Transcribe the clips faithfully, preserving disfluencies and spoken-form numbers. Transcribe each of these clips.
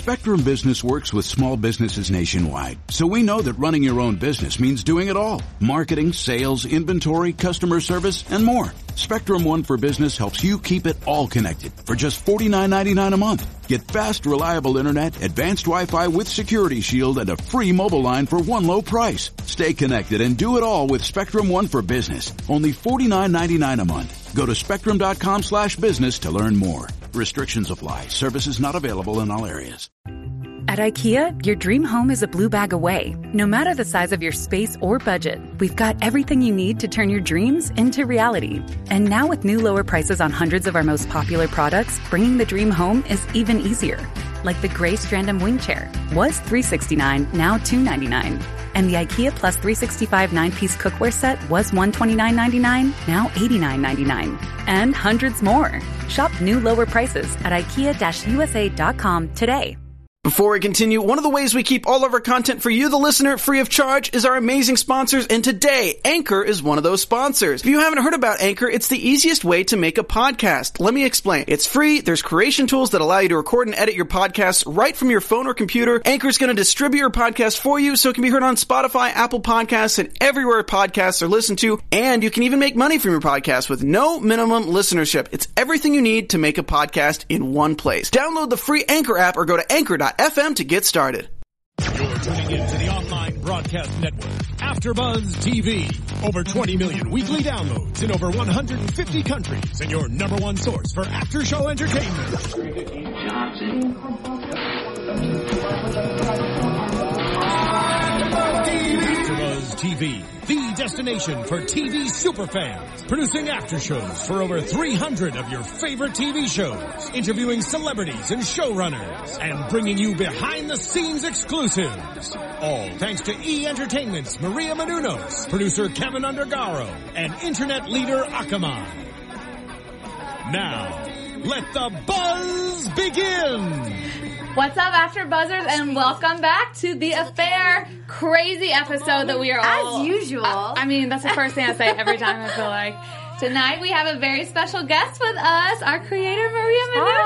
Spectrum Business works with small businesses nationwide, so we know that running your own business means doing it all. Marketing, sales, inventory, customer service, and more. Spectrum One for Business helps you keep it all connected for just forty-nine ninety-nine a month. Get fast, reliable internet, advanced Wi-Fi with Security Shield, and a free mobile line for one low price. Stay connected and do it all with Spectrum One for Business. Only forty-nine ninety-nine a month. Go to spectrum.com slash business to learn more. Restrictions apply. Services not available in all areas. At IKEA, your dream home is a blue bag away. No matter the size of your space or budget, we've got everything you need to turn your dreams into reality. And now with new lower prices on hundreds of our most popular products, bringing the dream home is even easier. Like the gray Strandom wing chair was three hundred sixty-nine dollars, now two hundred ninety-nine dollars. And the IKEA Plus three sixty-five nine-piece cookware set was one hundred twenty-nine ninety-nine, now eighty-nine ninety-nine. And hundreds more. Shop new lower prices at ikea U S A dot com today. Before we continue, one of the ways we keep all of our content for you, the listener, free of charge is our amazing sponsors, and today, Anchor is one of those sponsors. If you haven't heard about Anchor, it's the easiest way to make a podcast. Let me explain. It's free, there's creation tools that allow you to record and edit your podcasts right from your phone or computer. Anchor's going to distribute your podcast for you so it can be heard on Spotify, Apple Podcasts, and everywhere podcasts are listened to, and you can even make money from your podcast with no minimum listenership. It's everything you need to make a podcast in one place. Download the free Anchor app or go to anchor dot f m to get started. You're tuning in to the online broadcast network, AfterBuzz T V. Over twenty million weekly downloads in over one hundred fifty countries, and your number one source for after-show entertainment. AfterBuzz T V, the destination for T V superfans, producing after shows for over three hundred of your favorite T V shows, interviewing celebrities and showrunners, and bringing you behind-the-scenes exclusives. All thanks to E! Entertainment's Maria Menounos, producer Kevin Undergaro, and internet leader Akamai. Now, let the buzz begin! What's up, After Buzzers, and welcome back to The Affair. Crazy episode that we are all... As usual. Uh, I mean, that's the first thing I say every time, I feel like. Tonight we have a very special guest with us, our creator, Maria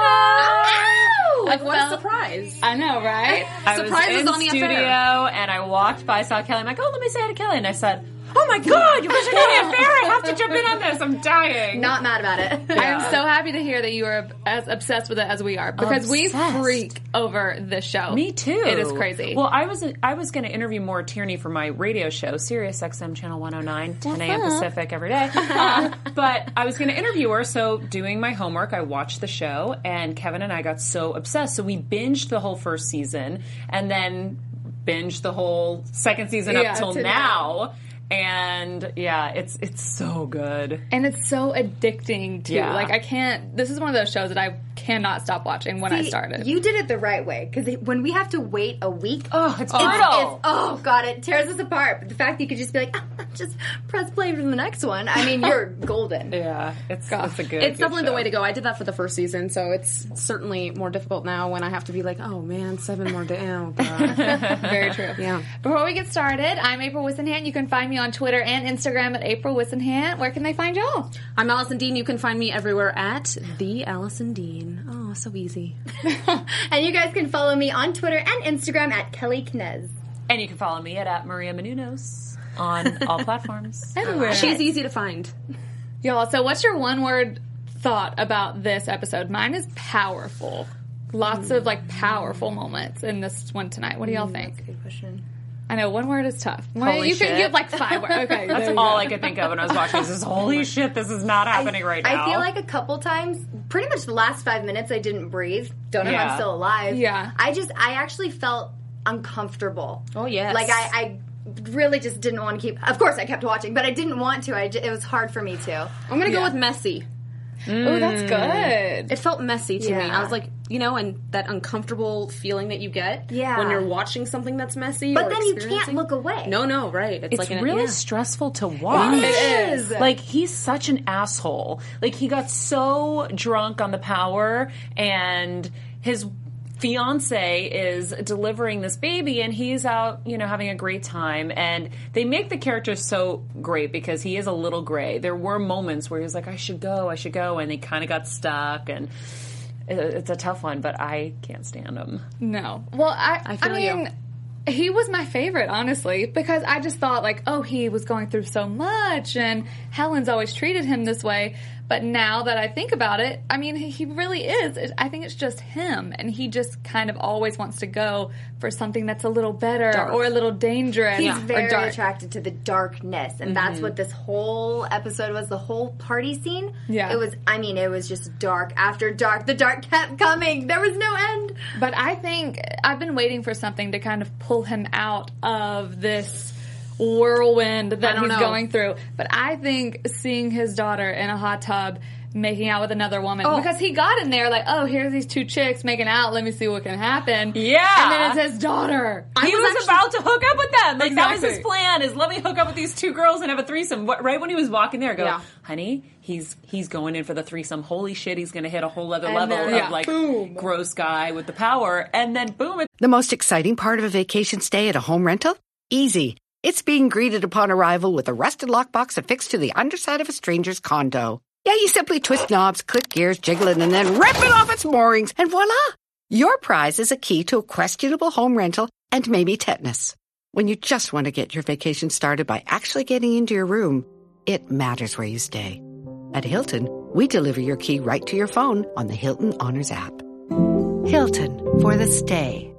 Menounos. Like, what a surprise. I know, right? I Surprise was is in on The studio, Affair. and I walked by, saw Kelly. I'm like, oh, let me say hi to Kelly. And I said, oh my God, you guys are doing The Affair. I have to jump in on this. I'm dying. Not mad about it. I am so happy to hear that you are as obsessed with it as we are, because Obsessed. we freak over this show. Me too. It is crazy. Well, I was I was going to interview Maura Tierney for my radio show, Sirius X M Channel one oh nine, ten a.m. Pacific every day. Uh, but I was going to interview her, so doing my homework, I watched the show, and Kevin and I got so obsessed. So we binged the whole first season, and then binged the whole second season Yeah, up till to now. now. And yeah, it's it's so good. And it's so addicting, too. Yeah. Like, I can't... This is one of those shows that I cannot stop watching when I See, started. You did it the right way, because when we have to wait a week, Oh, it's it's, brutal. it's- oh god, it tears us apart. But the fact that you could just be like, ah, just press play for the next one. I mean, you're golden. Yeah, it's, it's a good. It's good definitely show. the way to go. I did that for the first season, so it's certainly more difficult now when I have to be like, oh man, seven more days. Oh god. Very true. Yeah. Before we get started, I'm April Wissenhant. You can find me on Twitter and Instagram at April Wissenhant. Where can they find y'all? I'm Allison Dean. You can find me everywhere at the Allison Dean. Oh, so easy. And you guys can follow me on Twitter and Instagram at Kelly Knez. And you can follow me at, at Maria Menounos on all platforms. Everywhere. She's easy to find. Y'all, so what's your one word thought about this episode? Mine is powerful. Lots of, like, powerful moments in this one tonight. What do y'all think? That's a good question. I know, one word is tough. Holy you shit. can give, like, five words. Okay, That's there you all go. I could think of when I was watching this. Is holy shit, this is not happening right now. I feel like a couple times, pretty much the last five minutes, I didn't breathe. Don't know if Yeah. I'm still alive. Yeah. I just, I actually felt uncomfortable. Oh, yes. Like, I, I really just didn't want to keep, of course I kept watching, but I didn't want to. I, j- it was hard for me to. I'm gonna go Yeah. with messy. Oh, that's good. It felt messy to me. Yeah. I was like, you know, and that uncomfortable feeling that you get Yeah. when you're watching something that's messy. But or then you can't experiencing- look away. No, no, right. It's, It's like an, really yeah. stressful to watch. It is. Like, he's such an asshole. Like, he got so drunk on the power, and his fiance is delivering this baby, and he's out, you know, having a great time. And they make the character so great because he is a little gray. There were moments where he was like, I should go, I should go, and he kind of got stuck, and it, it's a tough one, but I can't stand him. No. Well, I, I I, feel mean, you. he was my favorite, honestly, because I just thought, like, oh, he was going through so much, and Helen's always treated him this way. But now that I think about it, I mean, he really is. I think it's just him, and he just kind of always wants to go for something that's a little better Dark. or a little dangerous. He's or very dark. attracted to the darkness, and mm-hmm. that's what this whole episode was. The whole party scene. Yeah, it was. I mean, it was just dark after dark. The dark kept coming. There was no end. But I think I've been waiting for something to kind of pull him out of this whirlwind that he's know. going through. But I think seeing his daughter in a hot tub making out with another woman, oh. because he got in there like, oh, here's these two chicks making out, let me see what can happen. Yeah. And then it's his daughter. He I was, was, actually, about to hook up with them. Like, Exactly. that was his plan, is let me hook up with these two girls and have a threesome. What, right when he was walking there, I go, Yeah. honey, he's he's going in for the threesome. Holy shit, he's going to hit a whole other And level then, of, yeah. like, Boom. gross guy with the power. And then, boom, The most exciting part of a vacation stay at a home rental? Easy. It's being greeted upon arrival with a rusted lockbox affixed to the underside of a stranger's condo. Yeah, you simply twist knobs, click gears, jiggle it, and then rip it off its moorings, and voila! Your prize is a key to a questionable home rental and maybe tetanus. When you just want to get your vacation started by actually getting into your room, it matters where you stay. At Hilton, we deliver your key right to your phone on the Hilton Honors app. Hilton, for the stay.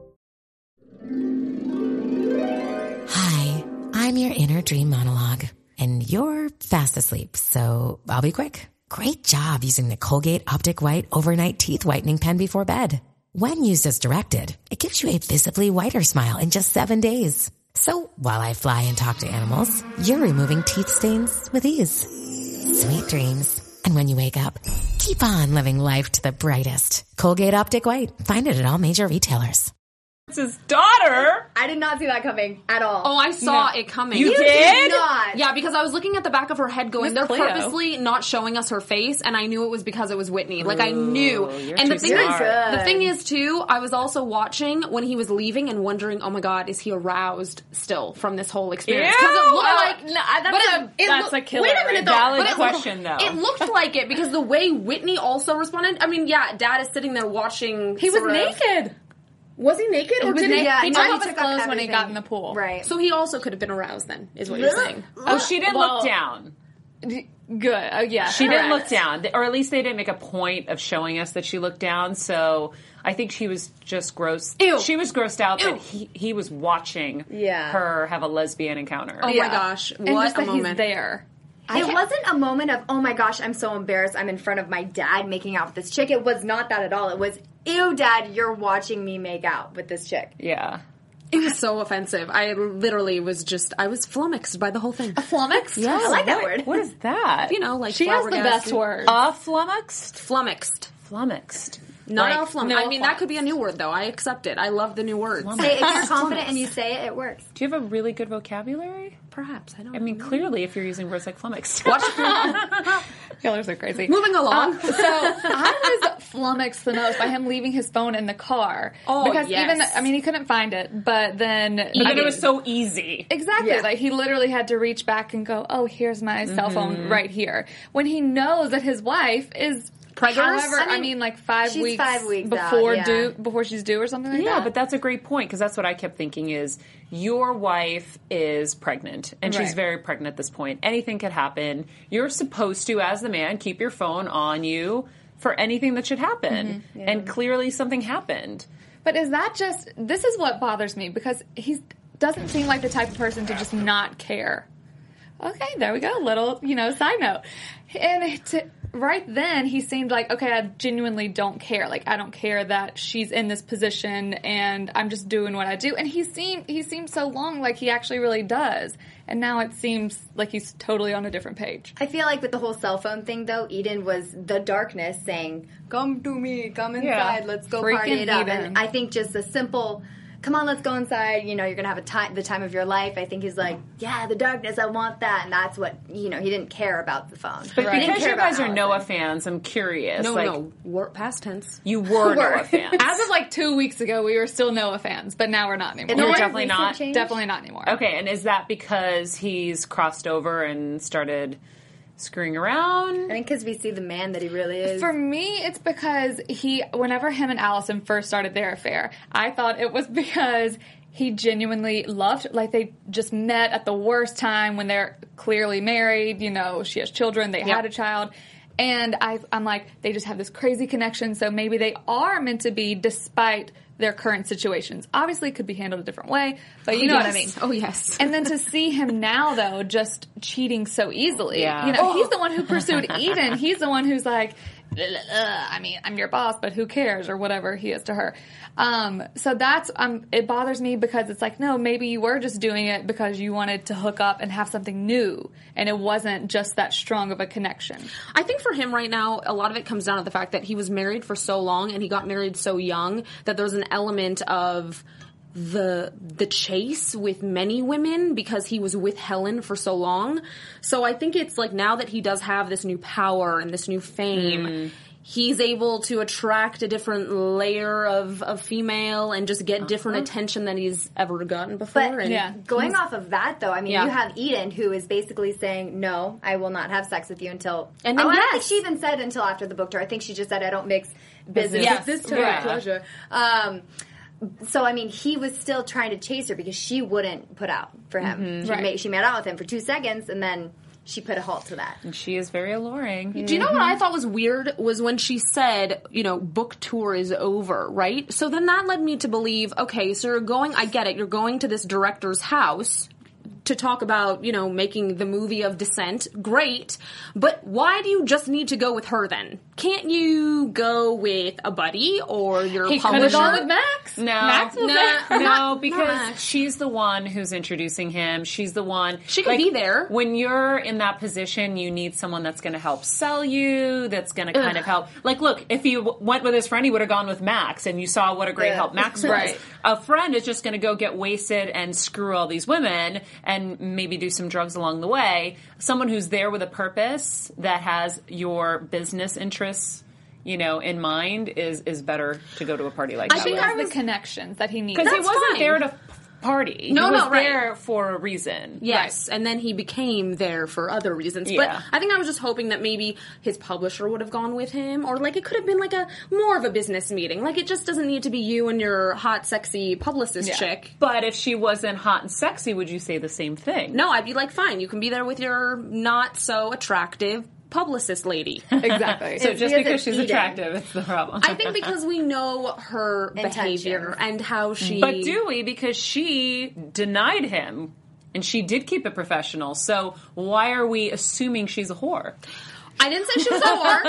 Hi, I'm your inner dream monologue, and you're fast asleep, so I'll be quick. Great job using the Colgate Optic White Overnight Teeth Whitening Pen before bed. When used as directed, it gives you a visibly whiter smile in just seven days. So while I fly and talk to animals, you're removing teeth stains with ease. Sweet dreams. And when you wake up, keep on living life to the brightest. Colgate Optic White. Find it at all major retailers. it's his daughter. I did not see that coming at all. Oh, I saw No. it coming. You You did? did not. Yeah, because I was looking at the back of her head going, Miss they're Cleo. purposely not showing us her face, and I knew it was because it was Whitney. Like, I knew. you're And the too thing is, smart. the thing is, too, I was also watching when he was leaving and wondering, oh my god, is he aroused still from this whole experience? Because it Ew! looked Uh, like... no, that's but a- it, it that's loo- a killer Wait a right minute, there. though. Valid but it- question, though. It looked like it, because the way Whitney also responded, I mean, yeah, Dad is sitting there watching... He was sort of- naked. Was he naked? He or was did naked. Yeah, he no, took he off his took off clothes when he got everything. in the pool. Right. So he also could have been aroused then, is what you're saying. Oh, she didn't Well- look down. Good. Oh, yeah. She didn't look correct. down, or at least they didn't make a point of showing us that she looked down. So I think she was just gross. Ew. She was grossed out Ew. that he he was watching Yeah. her have a lesbian encounter. Oh Yeah. my gosh, And what just a that he's moment. there. It wasn't a moment of, oh my gosh, I'm so embarrassed. I'm in front of my dad making out with this chick. It was not that at all. It was, ew, Dad, you're watching me make out with this chick. Yeah. It was so offensive. I literally was just, I was flummoxed by the whole thing. Flummoxed? Yeah. I like that What- word. What is that? You know, like She has the best flabbergasted. word. A flummoxed? Flummoxed. Flummoxed. Not Like, a flum. no I mean, that flummoxed. could be a new word, though. I accept it. I love the new words. Say, if you're confident and you say it, it works. Do you have a really good vocabulary? Perhaps. I don't I mean, clearly, if you're using words like flummoxed. Watch. Y'all are so crazy. Moving along. So I was flummoxed the most by him leaving his phone in the car. Oh, because yes. even I mean he couldn't find it, but then But I then it mean, was so easy. exactly Yeah. like he literally had to reach back and go, "Oh, here's my cell phone Mm-hmm. right here." When he knows that his wife is Preggers? however, I I mean, mean, like five she's weeks, five weeks out, before yeah. due before she's due or something like Yeah, that. but that's a great point because that's what I kept thinking is your wife is pregnant and she's Right. very pregnant at this point. Anything could happen. You're supposed to, as the man, keep your phone on you for anything that should happen. Mm-hmm. And clearly something happened. But is that just, this is what bothers me because he doesn't seem like the type of person to just not care. Okay, there we go. Little, you know, side note. And to, right then, he seemed like, okay, I genuinely don't care. Like, I don't care that she's in this position and I'm just doing what I do. And he seemed, he seemed so long like he actually really does. And now it seems like he's totally on a different page. I feel like with the whole cell phone thing, though, Eden was the darkness saying, come to me, come inside, Yeah. let's go Freaking party it up. Eden. And I think just a simple, come on, let's go inside, you know, you're going to have a time, the time of your life. I think he's like, yeah, the darkness, I want that. And that's what, you know, he didn't care about the phone. But He didn't because care you about guys are Allison. Noah fans, I'm curious. No, like, no. War, past tense. You were Noah fans. As of like two weeks ago, we were still Noah fans, but now we're not anymore. In the You're more definitely recent not? change? Definitely not anymore. Okay, and is that because he's crossed over and started screwing around? I think because we see the man that he really is. For me, it's because he, whenever him and Allison first started their affair, I thought it was because he genuinely loved, like they just met at the worst time when they're clearly married, you know, she has children, they Yep. had a child. And I, I'm like, they just have this crazy connection, so maybe they are meant to be despite their current situations. Obviously, it could be handled a different way, but you know yes. what I mean. Oh, yes. And then to see him now, though, just cheating so easily. Yeah. You know, Oh. he's the one who pursued Eden. He's the one who's like, I mean, I'm your boss, but who cares, or whatever he is to her. Um, so that's, um, it bothers me because it's like, no, maybe you were just doing it because you wanted to hook up and have something new, and it wasn't just that strong of a connection. I think for him right now, a lot of it comes down to the fact that he was married for so long and he got married so young that there's an element of the the chase with many women because he was with Helen for so long. So I think it's like now that he does have this new power and this new fame, mm. he's able to attract a different layer of, of female and just get different uh-huh. attention than he's ever gotten before. But and yeah. going off of that, though, I mean, yeah. you have Eden, who is basically saying, no, I will not have sex with you until... And then oh, yes. I don't think she even said until after the book tour. I think she just said, I don't mix business yes. with this type yeah. of pleasure. Um, so, I mean, he was still trying to chase her because she wouldn't put out for him. Mm-hmm. She, right. made, she made out with him for two seconds, and then... she put a halt to that. And she is very alluring. Do you know what I thought was weird was when she said, you know, book tour is over, right? So then that led me to believe, okay, so you're going, I get it, you're going to this director's house to talk about, you know, making the movie of Descent. Great. But why do you just need to go with her then? Can't you go with a buddy or your He publisher? could have gone with Max. No, Max was no, there. no, because Max. she's the one who's introducing him. She's the one. She could be there. When you're in that position, you need someone that's going to help sell you, that's going to kind of help. Like, look, if he w- went with his friend, he would have gone with Max, and you saw what a great Yeah. help Max was. Right. A friend is just going to go get wasted and screw all these women and maybe do some drugs along the way. Someone who's there with a purpose that has your business interests, you know, in mind is is better to go to a party like I that. think with. that's the connections that he needs. Because he That's wasn't fine. there to party. No, he was no, right. there for a reason. Yes, and then he became there for other reasons. Yeah. But I think I was just hoping that maybe his publisher would have gone with him, or like it could have been like a more of a business meeting. Like it just doesn't need to be you and your hot, sexy publicist Yeah. chick. But if she wasn't hot and sexy, would you say the same thing? No, I'd be like, fine, you can be there with your not so attractive publicist lady. Exactly. So It's just because because it's she's Eden. attractive, it's the problem. I think because we know her behavior Intentions. and how she. But do we? Because she denied him, and she did keep it professional. So why are we assuming she's a whore? I didn't say she was a whore.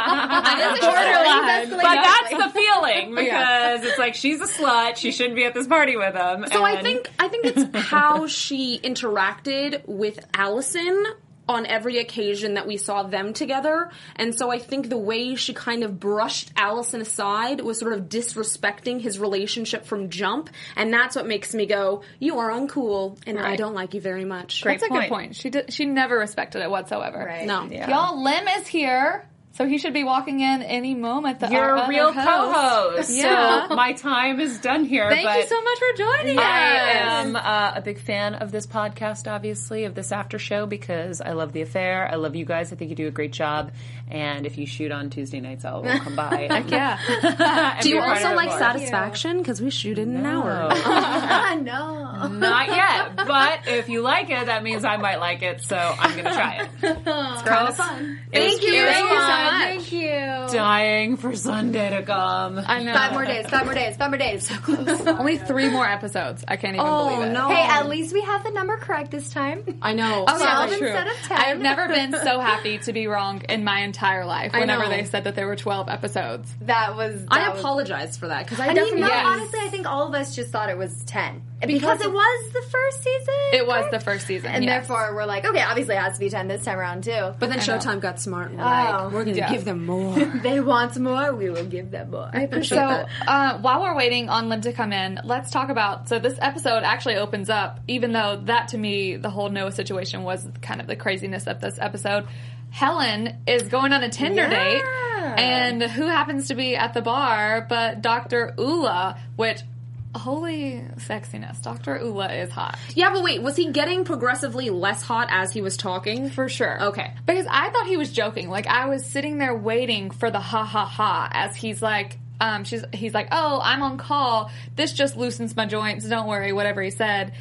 I didn't say she was a whore. But that's the feeling, because it's like she's a slut. She shouldn't be at this party with him. So I and- think I think it's how she interacted with Allison on every occasion that we saw them together. And so I think the way she kind of brushed Allison aside was sort of disrespecting his relationship from jump. And that's what makes me go, you are uncool, and I Right. don't like you very much. Great That's a point. good point. She did, she never respected it whatsoever. Right. No. Yeah. Y'all, Lim is here, so he should be walking in any moment. The, You're our a other real host. co-host. Yeah. So my time is done here. Thank but you so much for joining us. I am uh, a big fan of this podcast, obviously, of this after show, because I love The Affair. I love you guys. I think you do a great job. And if you shoot on Tuesday nights, I'll we'll come by. Heck yeah. And Do you be a part also of it like more. Satisfaction? Because we shoot in an hour. Ah, no. Not yet. But if you like it, that means I might like it. So I'm going to try it. It's kind of fun. Thank you. It was Thank you so fun. much. Thank you. Dying for Sunday to come. I know. Five more days, five more days, five more days. So close. Only three more episodes. I can't even Oh, believe it. no. Hey, at least we have the number correct this time. I know. Oh, yeah, twelve that's true. instead of ten. I've never been so happy to be wrong in my entire life. I Whenever know. they said that there were twelve episodes. That was. That I was- apologize for that, because I, I mean, definitely... no, Yes. honestly, I think all of us just thought it was ten. Because, Because it was the first season. It was correct? the first season, And yes. therefore, we're like, okay, obviously it has to be ten this time around, too. But then I know. Showtime got smart. And Oh. like, we're going to Yeah. give them more. They want more, we will give them more. I appreciate So, that. uh, while we're waiting on Lim to come in, let's talk about. So, this episode actually opens up, even though that to me, the whole Noah situation was kind of the craziness of this episode. Helen is going on a Tinder Yeah. date, and who happens to be at the bar but Doctor Ula, which holy sexiness. Doctor Ula is hot. Yeah, but wait, was he getting progressively less hot as he was talking? For sure. Okay. Because I thought he was joking. Like, I was sitting there waiting for the ha ha ha as he's like, um, she's, he's like, oh, I'm on call. This just loosens my joints. Don't worry, whatever he said.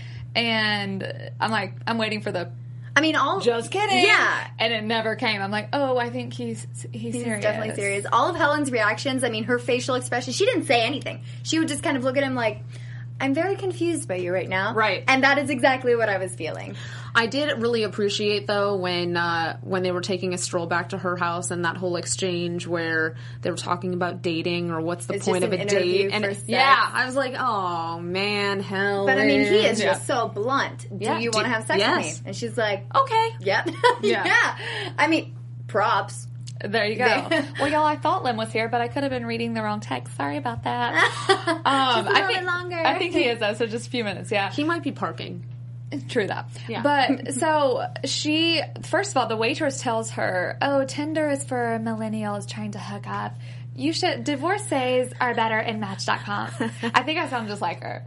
And I'm like, I'm waiting for the I mean, all just kidding. Yeah, and it never came. I'm like, oh, I think he's he's, he's serious. definitely serious. All of Helen's reactions. I mean, her facial expression. She didn't say anything. She would just kind of look at him like, I'm very confused by you right now. Right. And that is exactly what I was feeling. I did really appreciate, though, when uh, when they were taking a stroll back to her house and that whole exchange where they were talking about dating or what's the It's point of just a an date. interview And for it- sex. yeah, I was like, oh, man, hell. But I mean, he is yeah. just so blunt. Do Yeah. you Do- want to have sex yes. with me? And she's like, Okay. yep. Yeah. yeah. I mean, props. There you go. Well, y'all, I thought Lim was here, but I could have been reading the wrong text. Sorry about that. Um, Just a little I think bit longer. I think he is though. So just a few minutes. Yeah, He might be parking. true that. Yeah. But so she, first of all, the waitress tells her, "Oh, Tinder is for millennials trying to hook up. You should divorcees are better in Match dot com." I think I sound just like her.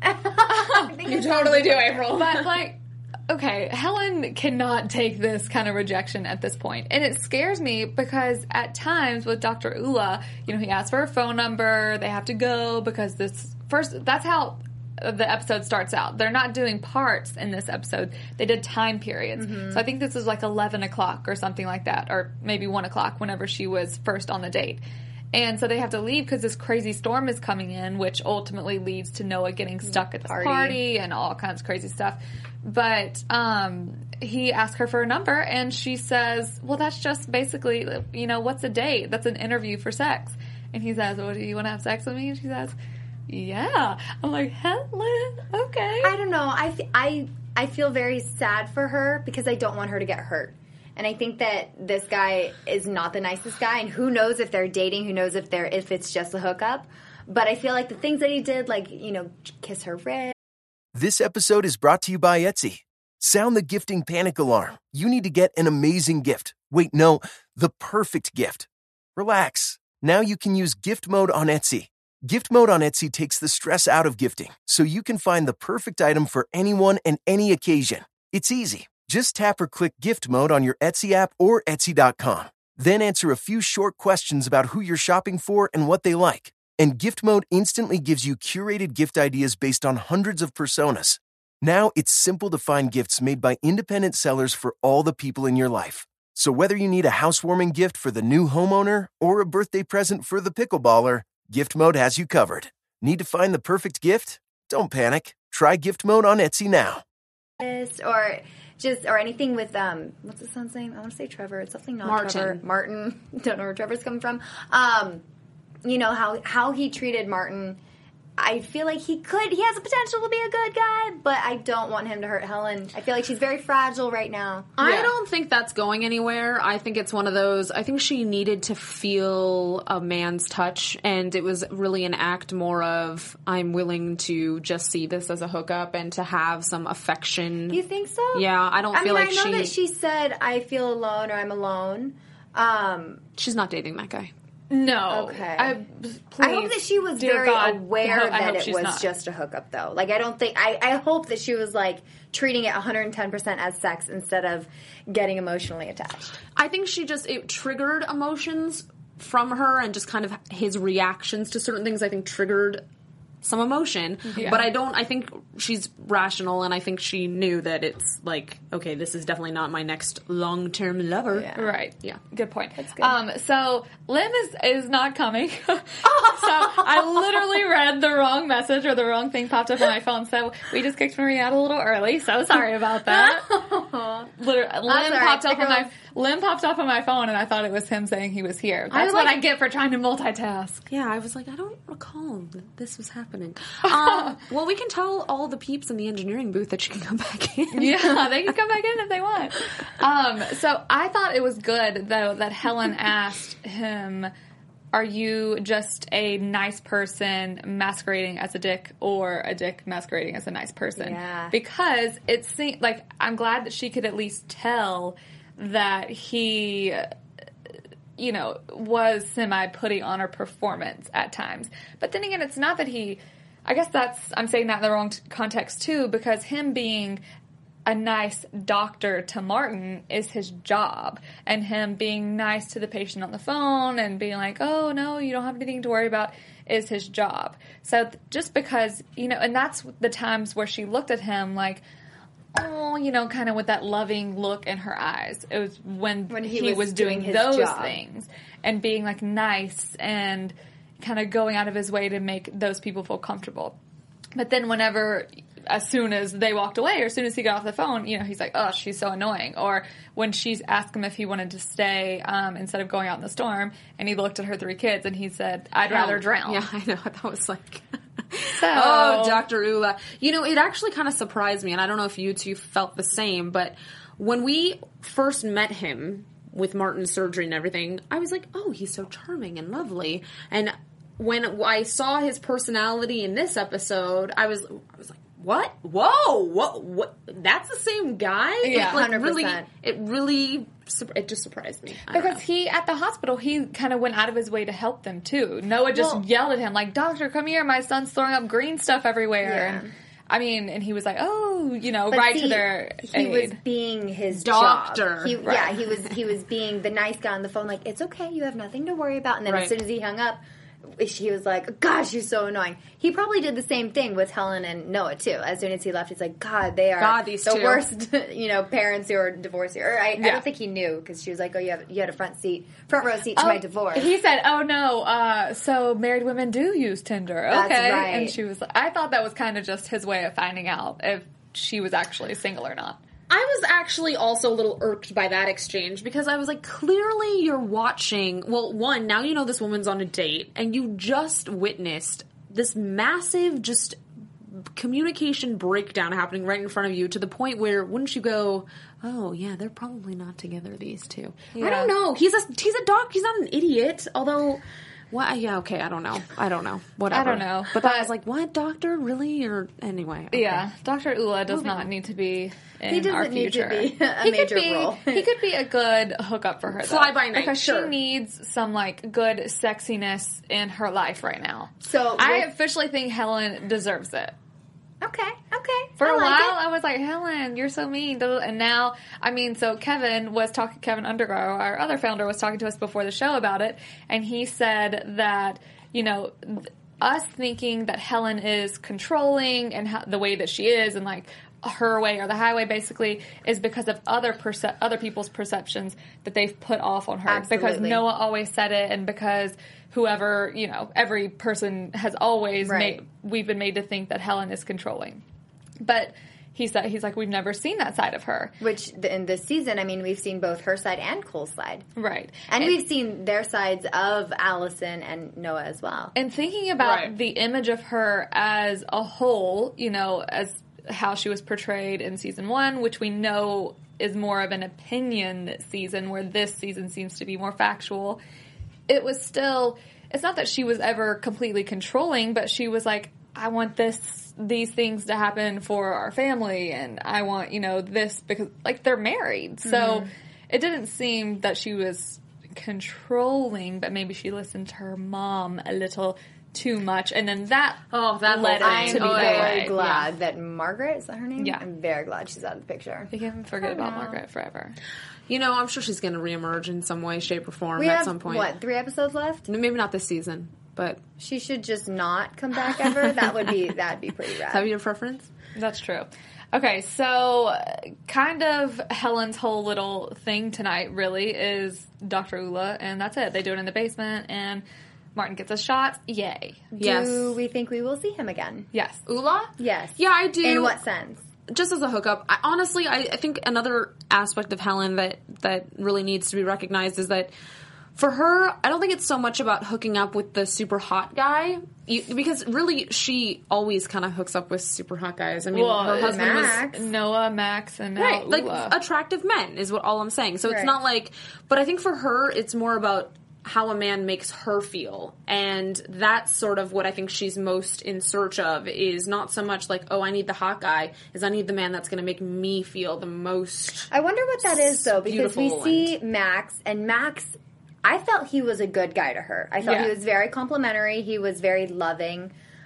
You totally do, April. But like, okay, Helen cannot take this kind of rejection at this point. And it scares me because at times with Doctor Ula, you know, he asks for her phone number, they have to go because this first, that's how the episode starts out. They're not doing parts in this episode. They did time periods. Mm-hmm. So I think this was like eleven o'clock or something like that, or maybe one o'clock whenever she was first on the date. And so they have to leave because this crazy storm is coming in, which ultimately leads to Noah getting stuck at the party. party and all kinds of crazy stuff. But um, he asked her for a number, and she says, well, that's just basically, you know, what's a date? That's an interview for sex. And he says, well, do you want to have sex with me? And she says, yeah. I'm like, Helen, okay. I don't know. I, f- I, I feel very sad for her because I don't want her to get hurt. And I think that this guy is not the nicest guy, and who knows if they're dating, who knows if they're if it's just a hookup. But I feel like the things that he did, like, you know, kiss her wrist. This episode is brought to you by Etsy. Sound the gifting panic alarm. You need to get an amazing gift. Wait, no, the perfect gift. Relax. Now you can use gift mode on Etsy. Gift mode on Etsy takes the stress out of gifting, so you can find the perfect item for anyone and any occasion. It's easy. Just tap or click gift mode on your Etsy app or Etsy dot com. Then answer a few short questions about who you're shopping for and what they like. And gift mode instantly gives you curated gift ideas based on hundreds of personas. Now it's simple to find gifts made by independent sellers for all the people in your life. So whether you need a housewarming gift for the new homeowner or a birthday present for the pickleballer, gift mode has you covered. Need to find the perfect gift? Don't panic. Try gift mode on Etsy now. Or just, or anything with, um, what's his son's name? I want to say Trevor. It's definitely not Martin. Trevor. Martin. Don't know where Trevor's coming from. Um, you know, how, how he treated Martin. I feel like he could, he has the potential to be a good guy, but I don't want him to hurt Helen. I feel like she's very fragile right now. I Yeah. don't think that's going anywhere. I think it's one of those, I think she needed to feel a man's touch, and it was really an act more of, I'm willing to just see this as a hookup and to have some affection. You think so? Yeah, I don't I feel mean, like I know she, that she said, I feel alone or I'm alone. Um, she's not dating that guy. No. Okay. I, I hope please, that she was dear very God, aware I hope that it she's was not. just a hookup, though. Like, I don't think, I, I hope that she was, like, treating it one hundred ten percent as sex instead of getting emotionally attached. I think she just, it triggered emotions from her, and just kind of his reactions to certain things, I think, triggered some emotion. Yeah. But I don't, I think she's rational, and I think she knew that it's like, okay, this is definitely not my next long-term lover. Yeah. Right. Yeah. Good point. That's good. Um, so Lim is is not coming. So I literally read the wrong message, or the wrong thing popped up on my phone. So we just kicked Marie out a little early. So sorry about that. Literally, Lim all right. popped up Take on her my Lim popped up on my phone, and I thought it was him saying he was here. That's was what like- I get for trying to multitask. Yeah, I was like, I don't recall that this was happening. Um, well, we can tell all the peeps in the engineering booth that she can come back in. Yeah, they can come back in if they want. Um, so I thought it was good, though, that Helen asked him, are you just a nice person masquerading as a dick, or a dick masquerading as a nice person? Yeah. Because it seemed like, I'm glad that she could at least tell that he, you know, was semi putting on a performance at times. But then again, it's not that he I guess that's, I'm saying that in the wrong t- context too, because him being a nice doctor to Martin is his job, and him being nice to the patient on the phone and being like, oh no, you don't have anything to worry about, is his job. So just because, you know, and that's the times where she looked at him like, oh, you know, kind of with that loving look in her eyes. It was when, when he, he was, was doing, doing his those job. things and being like nice and kind of going out of his way to make those people feel comfortable. But then whenever, as soon as they walked away or as soon as he got off the phone, you know, he's like, oh, she's so annoying. Or when she's asked him if he wanted to stay um, instead of going out in the storm, and he looked at her three kids and he said, I'd Drown. rather drown. Yeah, I know. That was like... So, oh, Doctor Ula. You know, it actually kind of surprised me, and I don't know if you two felt the same, but when we first met him with Martin's surgery and everything, I was like, oh, he's so charming and lovely. And when I saw his personality in this episode, I was I was like, what? Whoa! What? What? That's the same guy? Yeah, it, like, one hundred percent. Really, it really, it just surprised me. I Because he, at the hospital, he kind of went out of his way to help them, too. Noah just Well- yelled at him, like, doctor, come here, my son's throwing up green stuff everywhere. Yeah. And, I mean, and he was like, oh, you know, But right see, to their he aid. was being his Doctor. job. He, Right. Yeah, he was he was being the nice guy on the phone, like, it's okay, you have nothing to worry about. And then Right. as soon as he hung up, he was like, gosh, you're so annoying. He probably did the same thing with Helen and Noah, too. As soon as he left, he's like, God, they are God, these the two. worst, you know, parents who are divorced here. Or I, I Yeah. don't think he knew, because she was like, oh, you, have, you had a front seat, front row seat to Oh, my divorce. He said, oh, no, uh, so married women do use Tinder. Okay. That's right. And she was like, I thought that was kind of just his way of finding out if she was actually single or not. I was actually also a little irked by that exchange because I was like, clearly you're watching. Well, one, now you know this woman's on a date and you just witnessed this massive just communication breakdown happening right in front of you to the point where wouldn't you go, oh yeah, they're probably not together, these two. Yeah. I don't know. He's a, he's a doc. He's not an idiot. Although, well, yeah, okay, I don't know. I don't know. Whatever. I don't know. But, But- I was like, what, doctor? Really? Or anyway. Okay. Yeah, Doctor Ula does not need to be in He doesn't our need to future. be a he major could be, role. He could be a good hookup for her, though. Fly by night, because sure. she needs some like good sexiness in her life right now. So I with- officially think Helen deserves it. Okay, okay. For I a like while, it. I was like, Helen, you're so mean. And now, I mean, so Kevin was talking, Kevin Undergaro, our other founder, was talking to us before the show about it. And he said that, you know, th- us thinking that Helen is controlling and how, the way that she is and like her way or the highway basically is because of other perce- other people's perceptions that they've put off on her. Because Absolutely. Noah always said it and because whoever, you know, every person has always Right. made, we've been made to think that Helen is controlling. But he said, he's like, we've never seen that side of her. Which, th- in this season, I mean, we've seen both her side and Cole's side. Right. And, we've seen their sides of Allison and Noah as well. And thinking about Right. the image of her as a whole, you know, as how she was portrayed in season one, which we know is more of an opinion season, where this season seems to be more factual, it was still, it's not that she was ever completely controlling, but she was like, I want this, these things to happen for our family, and I want, you know, this, because, like, they're married. So Mm-hmm. it didn't seem that she was controlling, but maybe she listened to her mom a little too much, and then that Oh, that led whole it thing. to be I'm Oh, that very way. glad that Margaret, is that her name? Yeah. I'm very glad she's out of the picture. You can forget about Margaret forever. You know, I'm sure she's going to reemerge in some way, shape, or form We at have, some point. what, three episodes left? Maybe not this season, but She should just not come back ever. That would be, that'd be pretty rad. have you a preference? That's true. Okay, so uh, kind of Helen's whole little thing tonight really is Doctor Ula, and that's it. They do it in the basement, and Martin gets a shot. Yay. Yes. Do we think we will see him again? Yes. Ula? Yes. Yeah, I do. In what sense? Just as a hookup. I, honestly, I, I think another aspect of Helen that, that really needs to be recognized is that for her, I don't think it's so much about hooking up with the super hot guy, you, because really she always kind of hooks up with super hot guys. I mean, Well, her husband Max. was... Noah, Max, and now Right, like Ula. attractive men is what all I'm saying. So it's Right. not like, but I think for her, it's more about how a man makes her feel. And that's sort of what I think she's most in search of, is not so much like, oh, I need the hot guy, is I need the man that's going to make me feel the most. I wonder what that is, though, because we Beautiful see Max, and Max, I felt he was a good guy to her. I thought Yeah. he was very complimentary. He was very loving.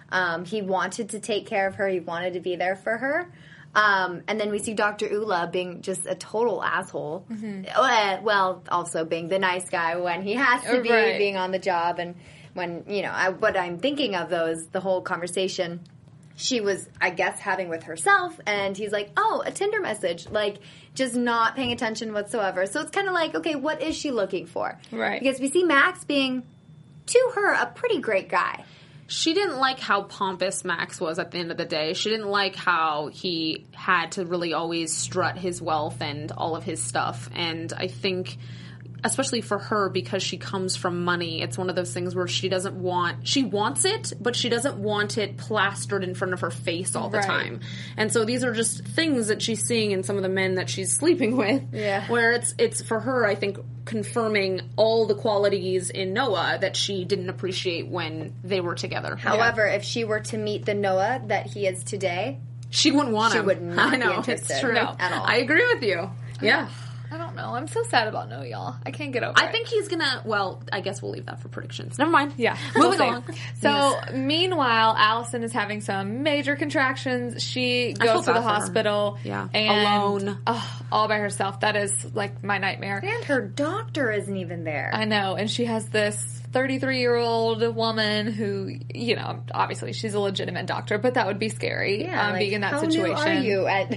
Um, he wanted to take care of her. He wanted to be there for her. Um, and then we see Doctor Ula being just a total asshole. Mm-hmm. Uh, well, also being the nice guy when he has to be, right. being on the job. And when, you know, I, what I'm thinking of, though, is the whole conversation she was, I guess, having with herself. And he's like, oh, a Tinder message. Like, just not paying attention whatsoever. So it's kind of like, okay, what is she looking for? Right. Because we see Max being, to her, a pretty great guy. She didn't like how pompous Max was at the end of the day. She didn't like how he had to really always strut his wealth and all of his stuff. And I think, especially for her, because she comes from money, it's one of those things where she doesn't want, she wants it, but she doesn't want it plastered in front of her face all the right. time. And so these are just things that she's seeing in some of the men that she's sleeping with. Yeah. Where it's, it's for her, I think, confirming all the qualities in Noah that she didn't appreciate when they were together. However, yeah. if she were to meet the Noah that he is today, she wouldn't want she him. She would not I know, be interested it's true. at all. I agree with you. Yeah. I don't know. I'm so sad about Noah, y'all. I can't get over I it. think he's gonna, well, I guess we'll leave that for predictions. Never mind. Yeah. Moving We'll along. So, Yes. meanwhile, Allison is having some major contractions. She I feel goes to the bad for her. hospital. Yeah. And, Alone. Oh, all by herself. That is, like, my nightmare. And her doctor isn't even there. I know. And she has this thirty-three-year-old woman who, you know, obviously she's a legitimate doctor, but that would be scary, Yeah, um, like, being in that how situation. How new are you at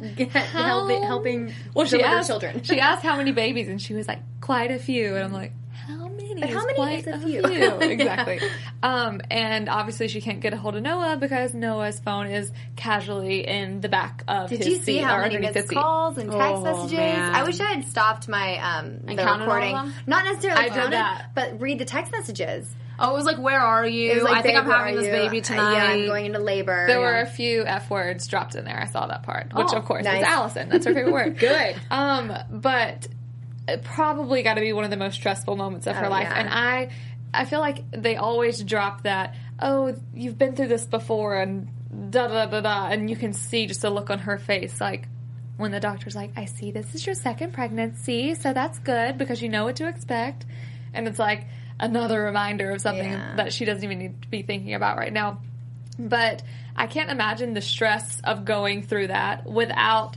How- helping, helping well, she deliver asked, children? she asked how many babies, and she was like, quite a few. And I'm like, how many? But is how many quite is a a few? few? Exactly. Um, and obviously she can't get a hold of Noah because Noah's phone is casually in the back of Did his you see seat, how or many underneath missed his seat. calls and text Oh, messages? man. I wish I had stopped my um, the counted all of recording. them? Not necessarily I did counted, that. but read the text messages. Oh, it was like, where are you? It was like, I think babe, I'm where having are this you? baby Uh, tonight. Yeah, I'm going into labor. There yeah. were a few F words dropped in there. I saw that part, which Oh, of course nice. is Allison. That's her favorite word. Good. Um, but it probably got to be one of the most stressful moments of her Oh, life. yeah. And I, I feel like they always drop that, oh, you've been through this before, and da da da da, and you can see just a look on her face, like when the doctor's like, I see this is your second pregnancy, so that's good because you know what to expect. And it's like another reminder of something Yeah. that she doesn't even need to be thinking about right now. But I can't imagine the stress of going through that without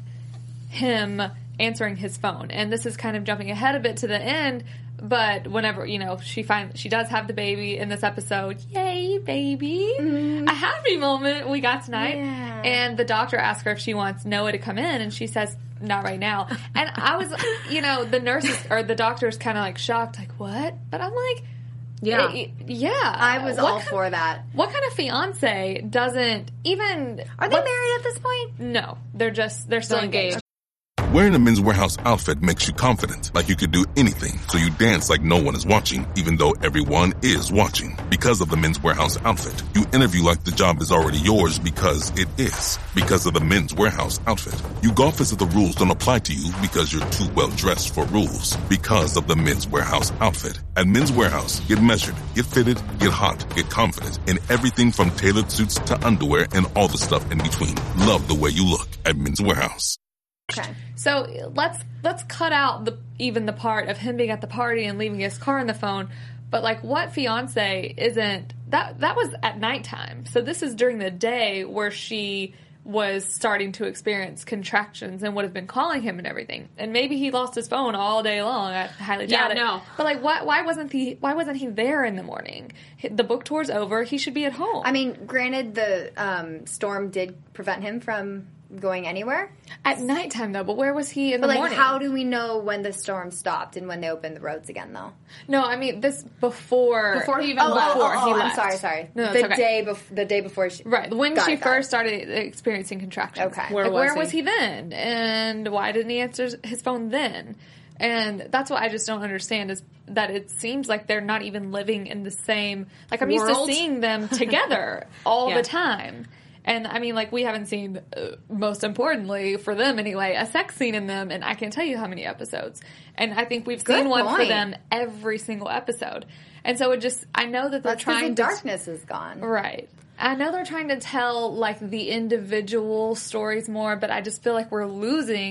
him answering his phone. And this is kind of jumping ahead a bit to the end, but whenever, you know, she finds, she does have the baby in this episode. Yay, baby. Mm-hmm. A happy moment we got tonight. Yeah. And the doctor asks her if she wants Noah to come in, and she says, not right now. And I was, you know, the nurses, or the doctor's kind of like shocked, like, what? But I'm like, Yeah. eh, yeah. I was What all kind- for that. What kind of fiance doesn't even... Are they what- married at this point? No. They're just, they're still Still engaged. engaged. Wearing a Men's Warehouse outfit makes you confident, like you could do anything, so you dance like no one is watching, even though everyone is watching. Because of the Men's Warehouse outfit, you interview like the job is already yours because it is. Because of the Men's Warehouse outfit, you golf as if the rules don't apply to you because you're too well dressed for rules. Because of the Men's Warehouse outfit. At Men's Warehouse, get measured, get fitted, get hot, get confident in everything from tailored suits to underwear and all the stuff in between. Love the way you look at Men's Warehouse. Okay. So let's let's cut out the even the part of him being at the party and leaving his car on the phone. But like, what fiance isn't that? That was at nighttime. So this is during the day where she was starting to experience contractions and would have been calling him and everything. And maybe he lost his phone all day long. I highly doubt Yeah, it. no. But like, why why wasn't he why wasn't he there in the morning? The book tour's over. He should be at home. I mean, granted, the um, storm did prevent him from going anywhere. At nighttime, though. But where was he in But the like, morning? how do we know when the storm stopped and when they opened the roads again, though? No, I mean this before Before he even Oh, left. oh, oh, he oh, I'm left. sorry, sorry. No, the it's okay. day before, the day before she Right, when Got she it, got first it. started experiencing contractions. Okay. Where Like, was where he? was he then? And why didn't he answer his phone then? And that's what I just don't understand is that it seems like they're not even living in the same... Like, I'm used to World? seeing them together all Yeah. the time. And, I mean, like, we haven't seen, uh, most importantly, for them anyway, a sex scene in them, and I can't tell you how many episodes. And I think we've Good seen one for point. them every single episode. And so it just... I know that they're That's because trying the to... darkness is gone. Right. I know they're trying to tell, like, the individual stories more, but I just feel like we're losing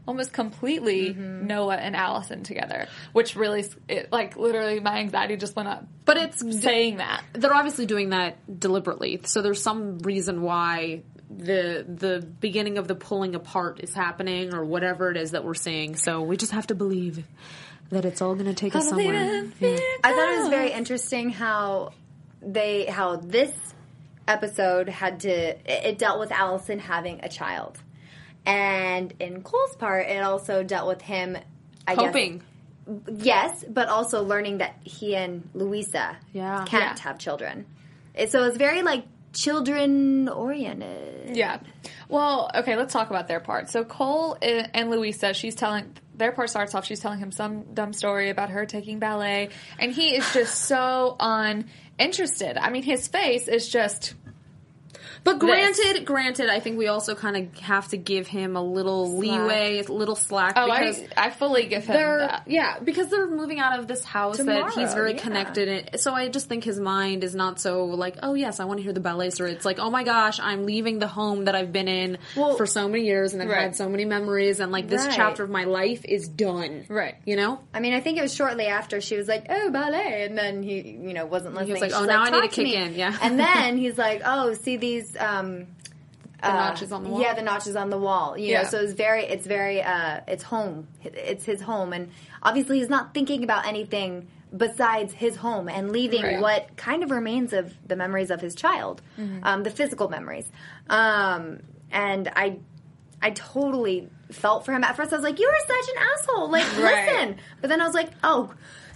almost completely mm-hmm. Noah and Allison together, which really, it, like, literally my anxiety just went up. But it's saying that. They're obviously doing that deliberately. So there's some reason why the the beginning of the pulling apart is happening or whatever it is that we're seeing. So we just have to believe that it's all going to take us somewhere. Yeah. I thought it was very interesting how they, how this episode had to, it dealt with Allison having a child. And in Cole's part, it also dealt with him, I Hoping. guess. Yes, but also learning that he and Louisa yeah. can't yeah. have children. So it's very, like, children-oriented. Yeah. Well, okay, let's talk about their part. So Cole and Louisa, she's telling, their part starts off, she's telling him some dumb story about her taking ballet, and he is just so uninterested. I mean, his face is just... But granted, this. granted, I think we also kind of have to give him a little slack. leeway, a little slack. Oh, because I, I fully give him that. Yeah, because they're moving out of this house Tomorrow, that he's very yeah. connected in. So I just think his mind is not so like, oh yes, I want to hear the ballet story. It's like, oh my gosh, I'm leaving the home that I've been in well, for so many years and I've right. had so many memories and like this right. chapter of my life is done. Right. You know? I mean, I think it was shortly after she was like, oh, ballet, and then he, you know, wasn't listening. He was like, oh, She's now like, I need to "Talk kick me." in, yeah. And then he's like, oh, see these... Um, The uh, notches on the wall? Yeah, the notches on the wall. You yeah. know, so it's very, it's very, uh, it's home. It's his home. And obviously he's not thinking about anything besides his home and leaving right. what kind of remains of the memories of his child, mm-hmm. um, the physical memories. Um, and I, I totally felt for him. At first I was like, you are such an asshole. Like, right. listen. But then I was like, oh,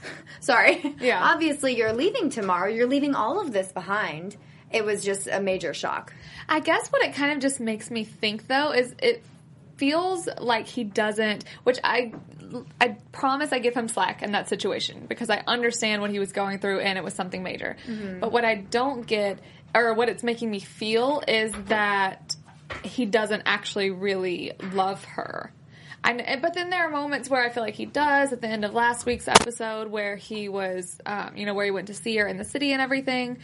sorry. Yeah. Obviously you're leaving tomorrow. You're leaving all of this behind. It was just a major shock. I guess what it kind of just makes me think, though, is it feels like he doesn't, which I I promise I give him slack in that situation because I understand what he was going through and it was something major. Mm-hmm. But what I don't get, or what it's making me feel, is that he doesn't actually really love her. I, but then there are moments where I feel like he does. At the end of last week's episode where he was, um, you know, where he went to see her in the city and everything.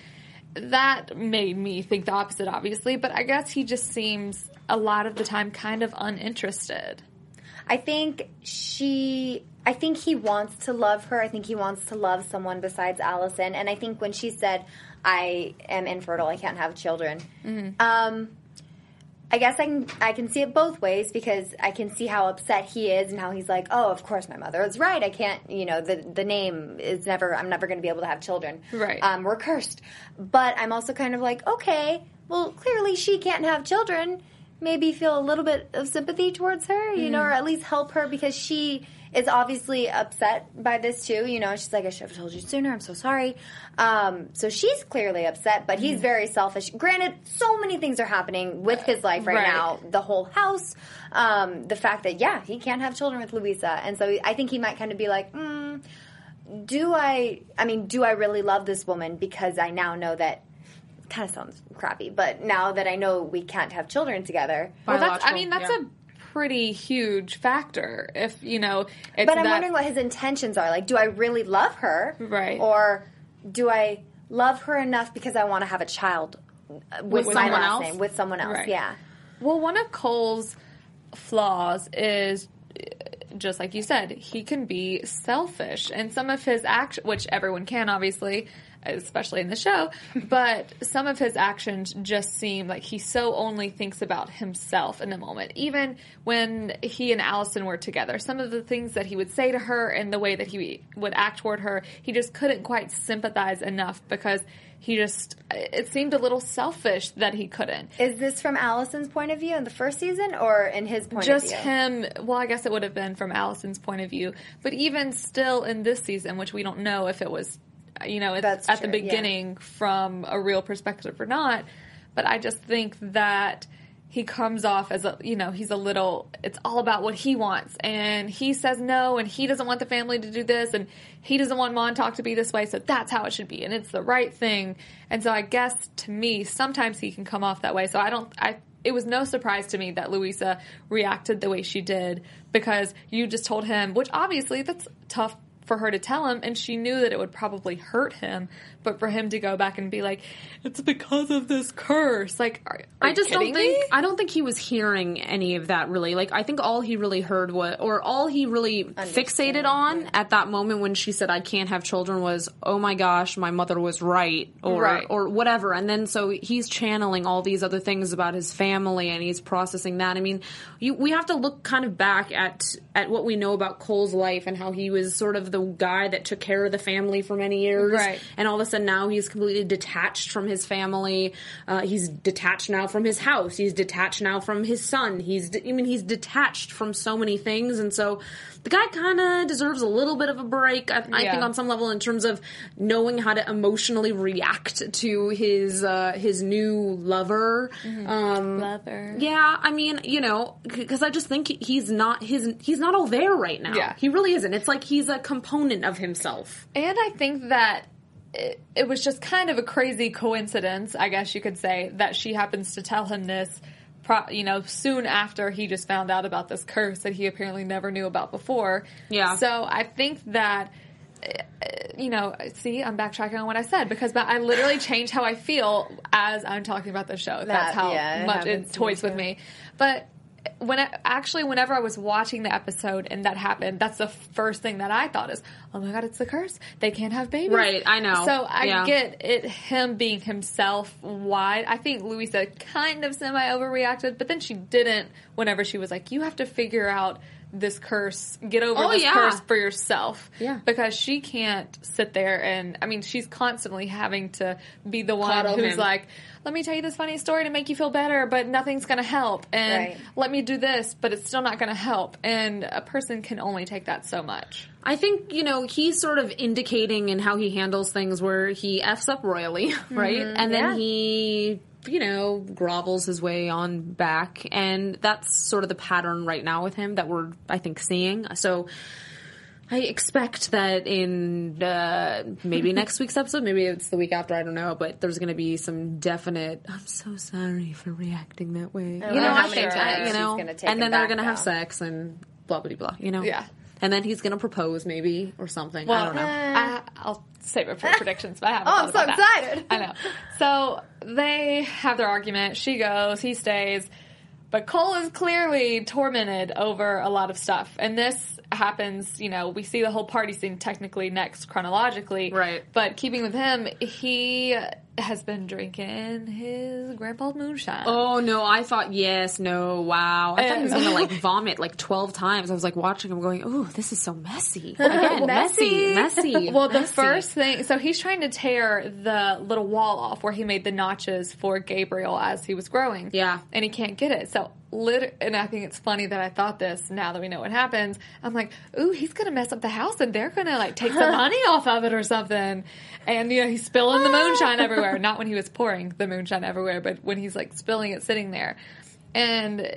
That made me think the opposite, obviously, but I guess he just seems a lot of the time kind of uninterested. I think she, I think he wants to love her. I think he wants to love someone besides Allison. And I think when she said, I am infertile, I can't have children, mm-hmm. um, I guess I can I can see it both ways because I can see how upset he is and how he's like, oh, of course my mother is right. I can't, you know, the the name is never, I'm never going to be able to have children. Right. Um, we're cursed. But I'm also kind of like, okay, well, clearly she can't have children. Maybe feel a little bit of sympathy towards her, you mm. know, or at least help her because she is obviously upset by this too. You know, she's like, I should have told you sooner. I'm so sorry. Um, so she's clearly upset, but he's very selfish. Granted, so many things are happening with his life right, right. now. The whole house, um, the fact that, yeah, he can't have children with Louisa. And so I think he might kind of be like, mm, do I, I mean, do I really love this woman because I now know that, kind of sounds crappy, but now that I know we can't have children together. Well, that's, I mean, that's yeah. a pretty huge factor if, you know, it's But I'm that... wondering what his intentions are. Like, do I really love her? Right. Or do I love her enough because I want to have a child with, with my last else? name, with someone else? Right. Yeah. Well, one of Cole's flaws is, just like you said, he can be selfish. And some of his actions, which everyone can, obviously, especially in the show, but some of his actions just seem like he so only thinks about himself in the moment. Even when he and Allison were together, some of the things that he would say to her and the way that he would act toward her, he just couldn't quite sympathize enough because he just, it seemed a little selfish that he couldn't. Is this from Allison's point of view in the first season or in his point just of view? Just him, well, I guess it would have been from Allison's point of view. But even still in this season, which we don't know if it was, you know, it's That's at true, the beginning yeah. from a real perspective or not. But I just think that he comes off as a, you know, he's a little, it's all about what he wants. And he says no, and he doesn't want the family to do this, and he doesn't want Montauk to be this way, so that's how it should be. And it's the right thing. And so I guess, to me, sometimes he can come off that way. So I don't, I, it was no surprise to me that Louisa reacted the way she did, because you just told him, which obviously that's tough for her to tell him, and she knew that it would probably hurt him, but for him to go back and be like, it's because of this curse. Like, are, are I just you don't kidding think me? I don't think he was hearing any of that really. Like, I think all he really heard was, or all he really fixated on yeah. at that moment when she said, I can't have children, was, oh my gosh, my mother was right, or right. or whatever. And then so he's channeling all these other things about his family, and he's processing that. I mean, you, we have to look kind of back at at what we know about Cole's life and how he was sort of the guy that took care of the family for many years. Right. And all of a sudden now he's completely detached from his family. Uh, he's detached now from his house. He's detached now from his son. He's, de- I mean, he's detached from so many things. And so the guy kind of deserves a little bit of a break, I, I yeah. think, on some level, in terms of knowing how to emotionally react to his uh, his new lover. Mm-hmm. Um, lover. Yeah, I mean, you know, because I just think he's not his he's not all there right now. Yeah. He really isn't. It's like he's a component of himself. And I think that it, it was just kind of a crazy coincidence, I guess you could say, that she happens to tell him this, pro- you know, soon after he just found out about this curse that he apparently never knew about before. Yeah. So I think that, you know, see, I'm backtracking on what I said, because I literally change how I feel as I'm talking about the show. That's That- how yeah, it much happens it to me toys with too. me. But when I, actually, whenever I was watching the episode and that happened, that's the first thing that I thought is, oh my God, it's the curse. They can't have babies. Right, I know. So I Yeah. get it, him being himself wide. I think Louisa kind of semi overreacted, but then she didn't whenever she was like, you have to figure out this curse, get over Oh, this yeah. curse for yourself. Yeah. Because she can't sit there and, I mean, she's constantly having to be the one Coddle who's him. like, let me tell you this funny story to make you feel better, but nothing's going to help. And Right. let me do this, but it's still not going to help. And a person can only take that so much. I think, you know, he's sort of indicating in how he handles things where he F's up royally, right? Mm-hmm. And then yeah. he, you know, grovels his way on back. And that's sort of the pattern right now with him that we're, I think, seeing. So I expect that in uh, maybe next week's episode, maybe it's the week after, I don't know, but there's going to be some definite, I'm so sorry for reacting that way. I don't You know, know how I many think, times I- you she's know, gonna take and him then they're back, going to have though. sex and blah, blah, blah, you know? Yeah. And then he's going to propose maybe or something. Well, I don't know. I, I'll save it for predictions, but I haven't Oh, thought I'm so about that. excited. I know. So they have their argument. She goes, he stays. But Cole is clearly tormented over a lot of stuff. And this happens, you know, we see the whole party scene technically next chronologically. Right. But keeping with him, he has been drinking his grandpa's moonshine. Oh, no, I thought, yes, no, wow. I thought he was And- going to, like, vomit, like, twelve times. I was, like, watching him going, ooh, this is so messy. Again, messy, messy. Well, the messy. first thing, so he's trying to tear the little wall off where he made the notches for Gabriel as he was growing. Yeah. And he can't get it. So, lit- and I think it's funny that I thought this now that we know what happens. I'm like, ooh, he's going to mess up the house and they're going to, like, take some money off of it or something. And, you know, he's spilling the moonshine everywhere. Not when he was pouring the moonshine everywhere, but when he's, like, spilling it sitting there. And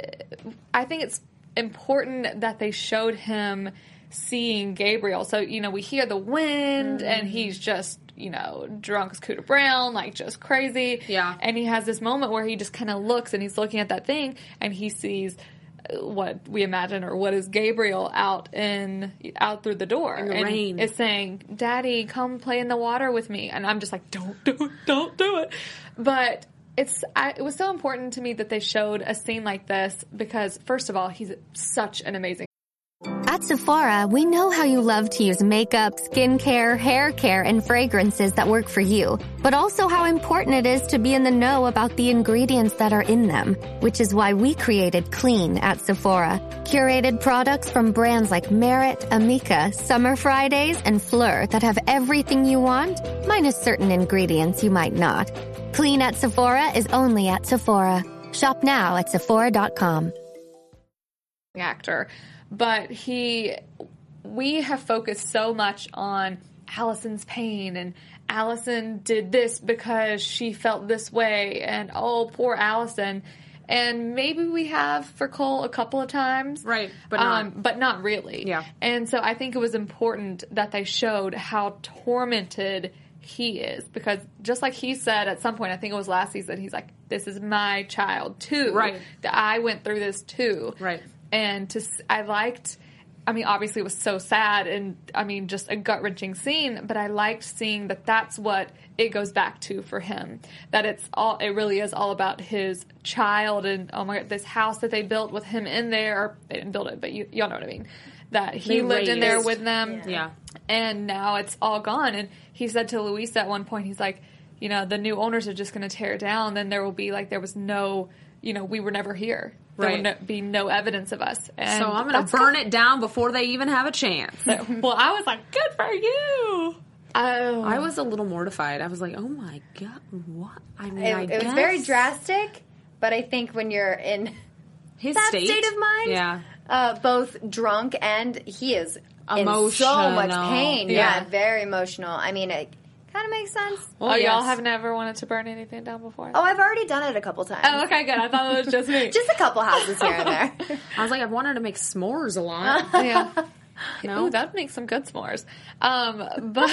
I think it's important that they showed him seeing Gabriel. So, you know, we hear the wind mm-hmm. and he's just, you know, drunk as Cooter Brown, like just crazy. Yeah. And he has this moment where he just kind of looks and he's looking at that thing and he sees what we imagine or what is Gabriel out in out through the door in the and rain. Is saying, Daddy, come play in the water with me. And I'm just like, don't do it, don't do it. But it's I, it was so important to me that they showed a scene like this because, first of all, he's such an amazing. At Sephora, we know how you love to use makeup, skincare, hair care, and fragrances that work for you, but also how important it is to be in the know about the ingredients that are in them, which is why we created Clean at Sephora. Curated products from brands like Merit, Amika, Summer Fridays, and Fleur that have everything you want, minus certain ingredients you might not. Clean at Sephora is only at Sephora. Shop now at Sephora dot com. Actor. But he, we have focused so much on Allison's pain and Allison did this because she felt this way and oh, poor Allison. And maybe we have for Cole a couple of times. Right, but not. Um, but not really. Yeah. And so I think it was important that they showed how tormented he is. Because just like he said at some point, I think it was last season, he's like, this is my child too. Right. I went through this too. Right. And to, I liked I mean, obviously it was so sad and, I mean, just a gut-wrenching scene, but I liked seeing that that's what it goes back to for him. That it's all, it really is all about his child and, oh my God, this house that they built with him in there, or they didn't build it, but you, y'all know what I mean. That he They lived in raised. there with them. Yeah. yeah. And now it's all gone. And he said to Luisa at one point, he's like, you know, the new owners are just going to tear it down. Then there will be like, there was no, you know, we were never here. There Right. would no, be no evidence of us. And So I'm going to burn it down before they even have a chance. So, well, I was like, good for you. Oh. I was a little mortified. I was like, oh my God, what? I mean, It, I it guess. was very drastic, but I think when you're in His that state? state of mind, Yeah. uh, both drunk and he is in Emotional. so much pain. Yeah. Yeah. very emotional. I mean, it kind of makes sense. oh, yes. y'all have never wanted to burn anything down before? Oh, I've already done it a couple times. Oh, okay, good. I thought it was just me. Just a couple houses here and there. I was like, I've wanted to make s'mores a lot. yeah. No? Ooh, that would make some good s'mores. Um, but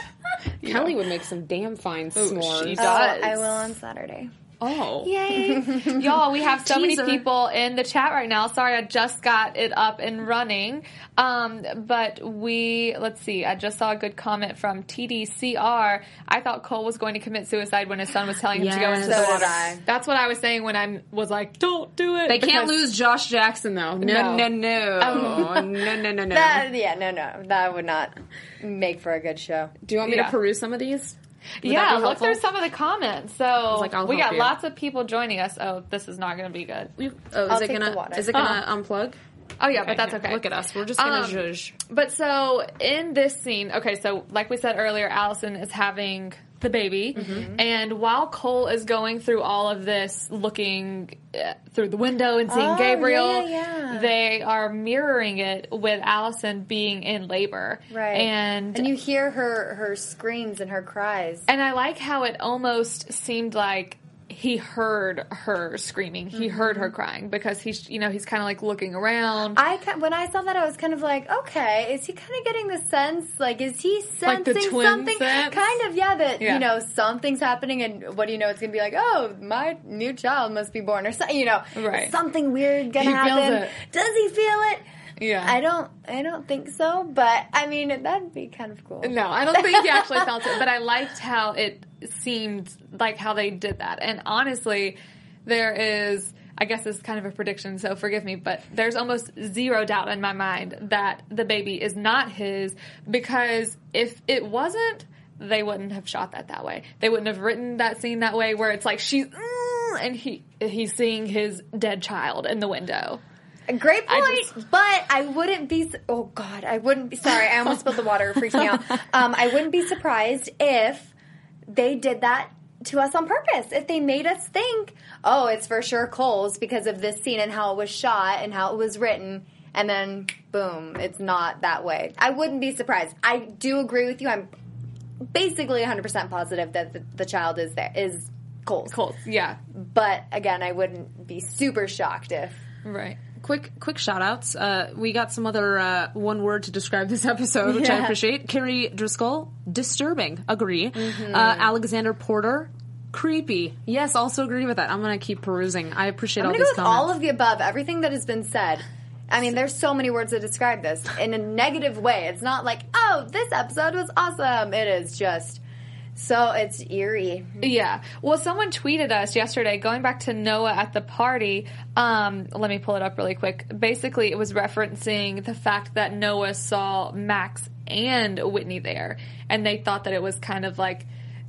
Kelly would make some damn fine s'mores. she Oh, does. I will on Saturday. Oh. Yay. Y'all, we have so Teaser. many people in the chat right now. Sorry, I just got it up and running. Um, but we, let's see, I just saw a good comment from T D C R. I thought Cole was going to commit suicide when his son was telling him to go into Yes. the So water. did I. That's what I was saying when I was like, don't do it. They can't because- lose Josh Jackson, though. No, No. no, no. Oh. No, no, no, no. That, yeah, no, no. That would not make for a good show. Do you want me Yeah. to peruse some of these? Would yeah, that be look helpful? through some of the comments. So like, I'll we help got you. lots of people joining us. Oh, this is not going to be good. You- Oh, is I'll it take gonna? the water. Is it gonna Uh-huh. unplug? Oh yeah, but that's here, okay. Look at us. We're just gonna Um, zhuzh. But so in this scene, okay, so like we said earlier, Allison is having the baby, Mm-hmm. and while Cole is going through all of this, looking uh, through the window and seeing Oh, Gabriel, yeah, yeah. they are mirroring it with Allison being in labor, Right. And And you hear her, her screams and her cries. and I like how it almost seemed like he heard her screaming, he heard her crying, because he's, you know, he's kind of like looking around. I ki- when I saw that, I was kind of like, okay, is he kind of getting the sense, like, is he Like the sensing twin something? sense? Kind of, yeah, that, Yeah. you know, something's happening, and what do you know, it's going to be like, oh, my new child must be born, or something, you know, Right. something weird going to He feels happen. it. Does he feel it? Yeah. I don't, I don't think so, but, I mean, that'd be kind of cool. No, I don't think he actually felt it, but I liked how it seemed like how they did that. And honestly, there is, I guess this is kind of a prediction, so forgive me, but there's almost zero doubt in my mind that the baby is not his, because if it wasn't, they wouldn't have shot that that way. They wouldn't have written that scene that way where it's like she's, mm, and he he's seeing his dead child in the window. Great point, I just- but I wouldn't be. su- Oh God, I wouldn't be. Sorry, I almost spilled the water. It freaked me out. Um, I wouldn't be surprised if they did that to us on purpose. If they made us think, oh, it's for sure Cole's because of this scene and how it was shot and how it was written, and then boom, it's not that way. I wouldn't be surprised. I do agree with you. I'm basically one hundred percent positive that the, the child is there is Cole's. Cole's, yeah, But again, I wouldn't be super shocked if. right. Quick, quick shout outs. Uh, we got some other uh, one word to describe this episode, which I Yeah. appreciate. Carrie Driscoll, disturbing. Agree. Mm-hmm. Uh, Alexander Porter, creepy. Yes, also agree with that. I'm going to keep perusing. I appreciate I'm all going to these go with comments. all of the above. Everything that has been said. I mean, there's so many words to describe this in a negative way. It's not like, oh, this episode was awesome. It is just so it's eerie. Yeah. Well, someone tweeted us yesterday, going back to Noah at the party. Um, let me pull it up really quick. Basically, it was referencing the fact that Noah saw Max and Whitney there, and they thought that it was kind of like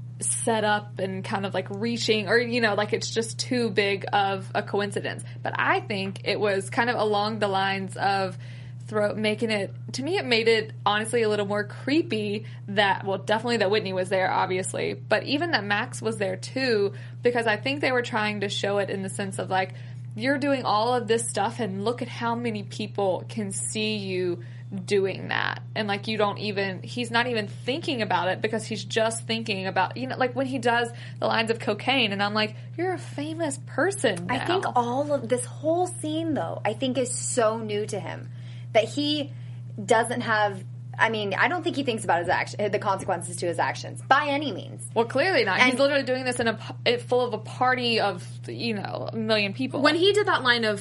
set up and kind of like reaching, or, you know, like it's just too big of a coincidence. But I think it was kind of along the lines of throw making it, to me it made it honestly a little more creepy that, well, definitely that Whitney was there, obviously, but even that Max was there too, because I think they were trying to show it in the sense of like, you're doing all of this stuff and look at how many people can see you doing that, and like you don't even, he's not even thinking about it because he's just thinking about, you know, like when he does the lines of cocaine, and I'm like, you're a famous person now. I think all of this whole scene, though, I think is so new to him that he doesn't have. I mean, I don't think he thinks about his action, the consequences to his actions by any means. Well, clearly not. And- He's literally doing this in a p- full of a party of, you know, a million people. When he did that line of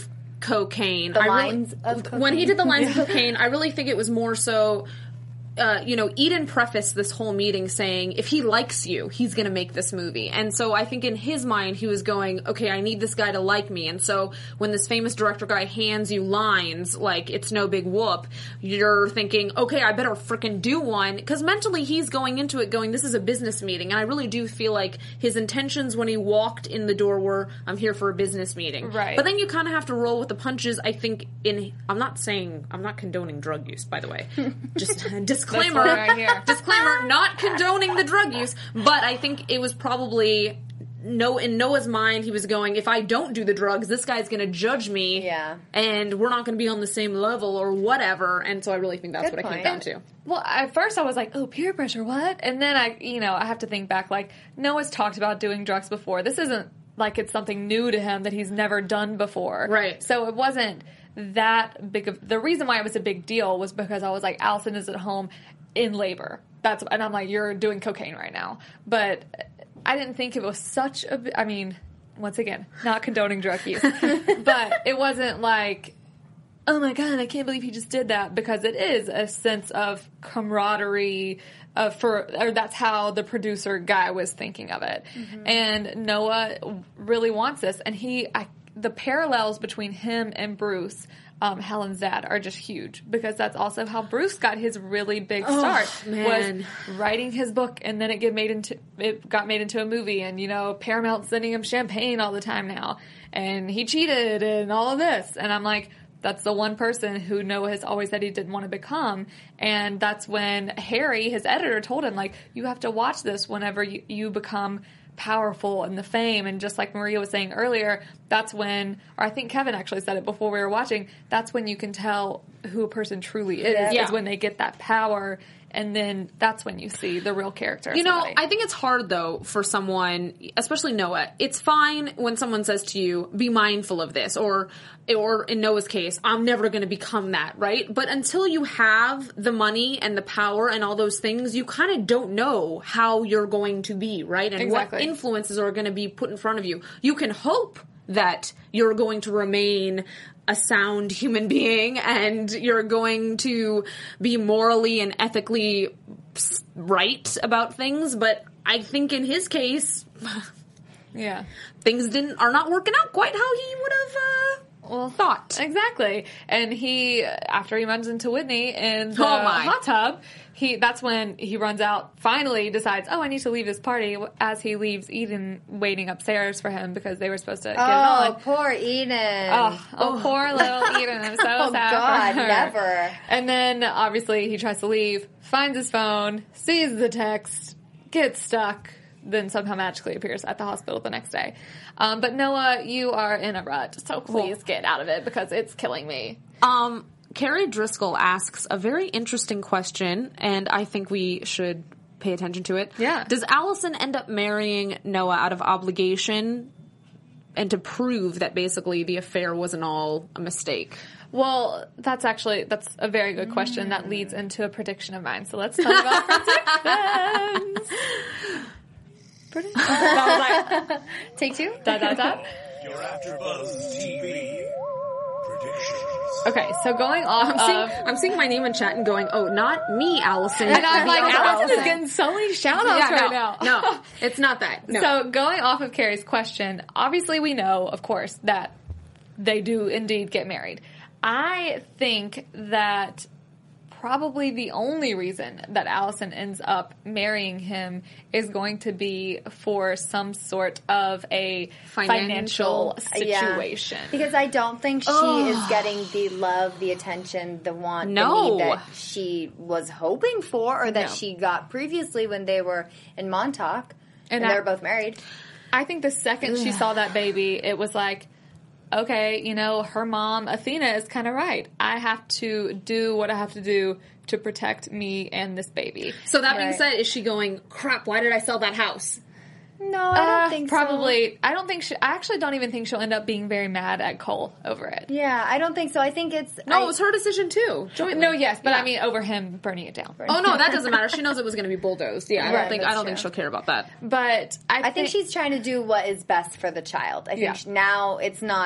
cocaine. The I lines really, of cocaine. When he did the lines of cocaine, I really think it was more so... Uh, you know, Eden prefaced this whole meeting saying, if he likes you, he's going to make this movie. And so I think in his mind, he was going, okay, I need this guy to like me. And so when this famous director guy hands you lines, like, it's no big whoop, you're thinking, okay, I better frickin' do one. Because mentally, he's going into it going, this is a business meeting. And I really do feel like his intentions when he walked in the door were, I'm here for a business meeting. Right. But then you kind of have to roll with the punches, I think, in, I'm not saying, I'm not condoning drug use, by the way. Just, just Disclaimer, right here. disclaimer, not condoning the drug use, but I think it was probably no in Noah's mind. He was going, if I don't do the drugs, this guy's going to judge me, yeah, and we're not going to be on the same level or whatever. And so I really think that's Good what point. it came down to. Well, at first I was like, oh, peer pressure, what? And then I, you know, I have to think back, like, Noah's talked about doing drugs before. This isn't like it's something new to him that he's never done before. Right. So it wasn't that big of, the reason why it was a big deal was because I was like, Allison is at home in labor. That's, and I'm like, you're doing cocaine right now. But I didn't think it was such a, I mean, once again, not condoning drug use, but it wasn't like, oh my God, I can't believe he just did that, because it is a sense of camaraderie, uh, for, or that's how the producer guy was thinking of it. Mm-hmm. And Noah really wants this, and he, I, the parallels between him and Bruce, um, Helen Zad, are just huge, because that's also how Bruce got his really big start. Oh, man. Was writing his book, and then it get made into it got made into a movie, and you know, Paramount sending him champagne all the time now, and he cheated and all of this, and I'm like, that's the one person who Noah has always said he didn't want to become. And that's when Harry, his editor, told him, like, you have to watch this whenever you, you become powerful and the fame. And just like Maria was saying earlier, that's when, or I think Kevin actually said it before we were watching, that's when you can tell who a person truly is, Yeah. is when they get that power. And then that's when you see the real character of You know, somebody. I think it's hard, though, for someone, especially Noah. It's fine when someone says to you, be mindful of this, or, or in Noah's case, I'm never going to become that, right? But until you have the money and the power and all those things, you kind of don't know how you're going to be, right? And Exactly. what influences are going to be put in front of you. You can hope that you're going to remain a sound human being and you're going to be morally and ethically right about things, but I think in his case, yeah, things didn't are not working out quite how he would have uh, well thought. Exactly. And he, after he runs into Whitney in the Oh my. hot tub, he that's when he runs out, finally decides, oh, I need to leave this party, as he leaves Eden waiting upstairs for him because they were supposed to get it Oh, on. poor Eden. Oh, oh, poor little Eden. I'm so Oh, sad God, for her. never. And then, obviously, he tries to leave, finds his phone, sees the text, gets stuck, then somehow magically appears at the hospital the next day. Um, but Noah, you are in a rut, so please get out of it because it's killing me. Um, Carrie Driscoll asks a very interesting question, and I think we should pay attention to it. Yeah. Does Allison end up marrying Noah out of obligation and to prove that basically the affair wasn't all a mistake? Well, that's actually, that's a very good question. That leads into a prediction of mine. So let's talk about predictions. Prediction. That was like, take two? Da, da, da. Your AfterBuzz T V predictions. Okay, so going off I'm seeing, of... I'm seeing my name in chat and going, oh, not me, Allison. And I'm the like, other Allison is getting so many shout-outs Yeah, right no, now. No, it's not that. No. So going off of Carrie's question, obviously we know, of course, that they do indeed get married. I think that probably the only reason that Allison ends up marrying him is going to be for some sort of a financial, Financial- situation. Yeah. Because I don't think she Ugh. is getting the love, the attention, the want, No. the need that she was hoping for, or that No. she got previously when they were in Montauk and, And they I- were both married. I think the second she saw that baby, it was like, okay, you know, her mom, Athena, is kind of right. I have to do what I have to do to protect me and this baby. So that being Right. said, is she going, crap, why did I sell that house? No, I don't Uh, think so. probably. I don't think she. I actually don't even think she'll end up being very mad at Cole over it. Yeah, I don't think so. I think it's... No, I, it was her decision too. Jointly. No, yes, but Yeah. I mean over him burning it down. Oh no, that doesn't matter. She knows it was going to be bulldozed. Yeah, I don't Right, think I that's don't think true. she'll care about that. But I, I think she's trying to do what is best for the child. I think Yeah. sh now it's not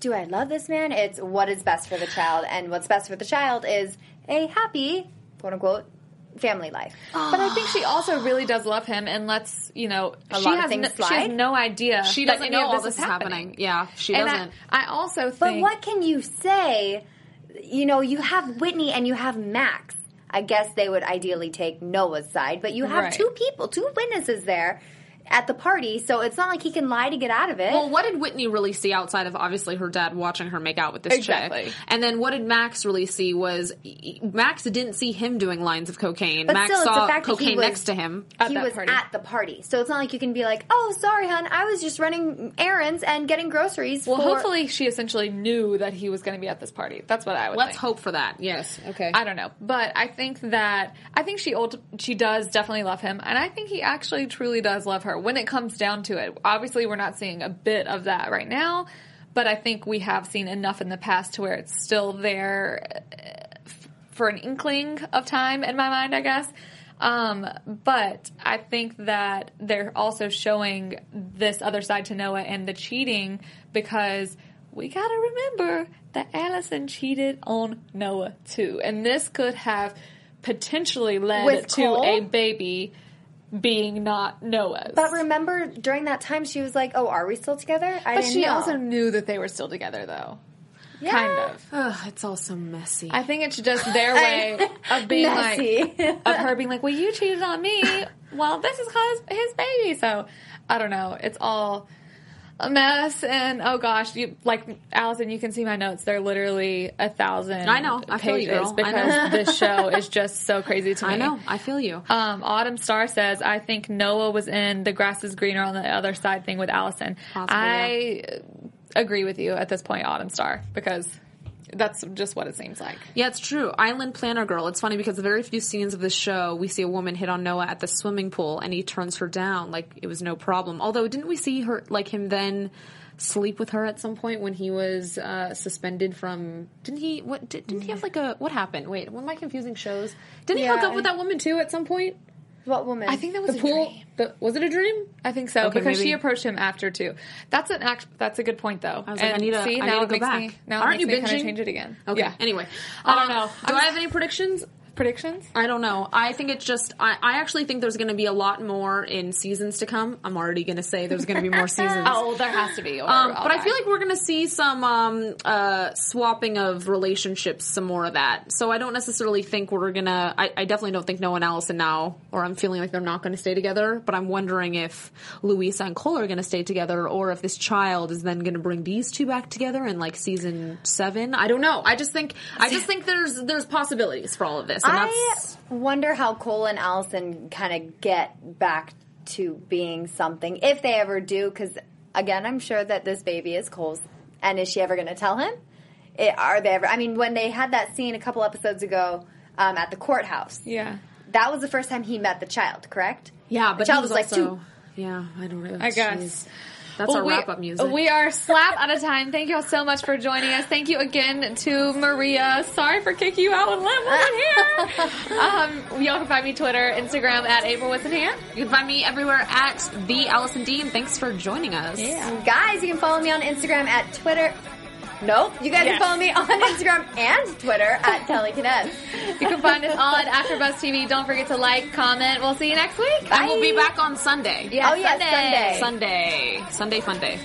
do I love this man? It's what is best for the child. And what's best for the child is a happy, quote unquote, family life. But I think she also really does love him, and let's, you know, A she lot of has, things no, slide. she has no idea. She that doesn't any know of all this this is is happening. happening. Yeah, she And doesn't. I, I also think. But what can you say? You know, you have Whitney and you have Max. I guess they would ideally take Noah's side, but you have Right. two people, two witnesses there at the party, so it's not like he can lie to get out of it. Well, what did Whitney really see outside of obviously her dad watching her make out with this Exactly. chick? And then what did Max really see was Max didn't see him doing lines of cocaine. But Max still, it's saw the fact that he cocaine was- next to him. At he that was party. at the party, so it's not like you can be like, "Oh, sorry, hon, I was just running errands and getting groceries." Well, for... hopefully she essentially knew that he was going to be at this party. That's what I would Let's think. hope for that. Yes. Okay. I don't know, but I think that I think she ult- she does definitely love him, and I think he actually truly does love her. When it comes down to it, obviously we're not seeing a bit of that right now, but I think we have seen enough in the past to where it's still there f- for an inkling of time in my mind, I guess. Um, but I think that they're also showing this other side to Noah and the cheating, because we gotta remember that Allison cheated on Noah too. And this could have potentially led With to Cole? a baby being not Noah's. But remember, during that time, she was like, "Oh, are we still together?" I But didn't she know. also knew that they were still together, though. Yeah. Kind of. Ugh, it's all so messy. I think it's just their way of being Messy. like, of her being like, well, you cheated on me. Well, this is cause his baby. So, I don't know. It's all a mess. And, oh gosh, you, like, Allison, you can see my notes. They're literally a thousand I know. I feel pages you, girl. I because know. this show is just so crazy to me. I know. I feel you. Um, Autumn Star says, I think Noah was in the grass is greener on the other side thing with Allison. Possibly, I agree with you at this point, Autumn Star, because that's just what it seems like. Yeah, it's true. Island Planner Girl. It's funny because the very few scenes of this show, we see a woman hit on Noah at the swimming pool, and he turns her down like it was no problem. Although, didn't we see her, like him then sleep with her at some point when he was uh, suspended from? Didn't he? What did, didn't he have like a? What happened? Wait, what am I confusing shows? Didn't he Yeah, hook up with I- that woman too at some point? What woman? I think that was The a pool. dream. The, was it a dream? I think so, Okay, because maybe. she approached him after too. That's an act. That's a good point, though. I was like, and I need to. see, I now need to it go makes back. me. Now Aren't it you makes me kind binging? of change it again. Okay. Yeah. Anyway, I don't Uh, know. Do I'm I s- have any predictions? predictions? I don't know. I think it's just, I, I actually think there's going to be a lot more in seasons to come. I'm already going to say there's going to be more seasons. Oh, there has to be. Or Um, I'll but I die. feel like we're going to see some um, uh, swapping of relationships, some more of that. So I don't necessarily think we're going to, I I definitely don't think Noah and Allison now, or I'm feeling like they're not going to stay together, but I'm wondering if Louisa and Cole are going to stay together, or if this child is then going to bring these two back together in like season seven. I don't know. I just think, I just think there's, there's possibilities for all of this. And I that's, wonder how Cole and Allison kind of get back to being something, if they ever do, because, again, I'm sure that this baby is Cole's. And is she ever going to tell him? It, are they ever? I mean, when they had that scene a couple episodes ago um, at the courthouse, Yeah. that was the first time he met the child, correct? yeah, but the child he was, was, like also, two. yeah, I don't know. I guess. Jeez. That's Well, our we- wrap-up music. We are slap out of time. Thank you all so much for joining us. Thank you again to Maria. Sorry for kicking you out and Liv wasn't here. um, y'all can find me Twitter, Instagram at April Wasn't Here. You can find me everywhere at the Allison D, and thanks for joining us. And guys, you can follow me on Instagram at Twitter. Nope. You guys Yes. can follow me on Instagram and Twitter at Kelly Cadet. You can find us on AfterBuzz T V. Don't forget to like, comment. We'll see you next week. And we'll be back on Sunday. Yeah, Oh, yeah, Sunday. Sunday. Sunday fun day.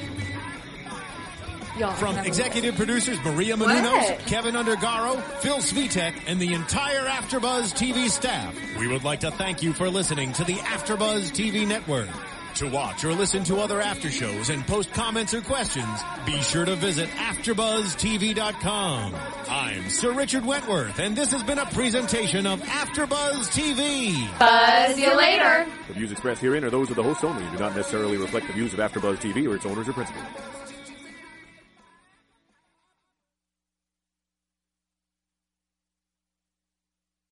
Y'all From have a- executive producers Maria Menounos, Kevin Undergaro, Phil Svitek, and the entire AfterBuzz T V staff, we would like to thank you for listening to the AfterBuzz T V network. To watch or listen to other after shows and post comments or questions, be sure to visit after buzz T V dot com. I'm Sir Richard Wentworth, and this has been a presentation of AfterBuzz T V. Buzz you later. The views expressed herein are those of the hosts only and do not necessarily reflect the views of AfterBuzz T V or its owners or principals.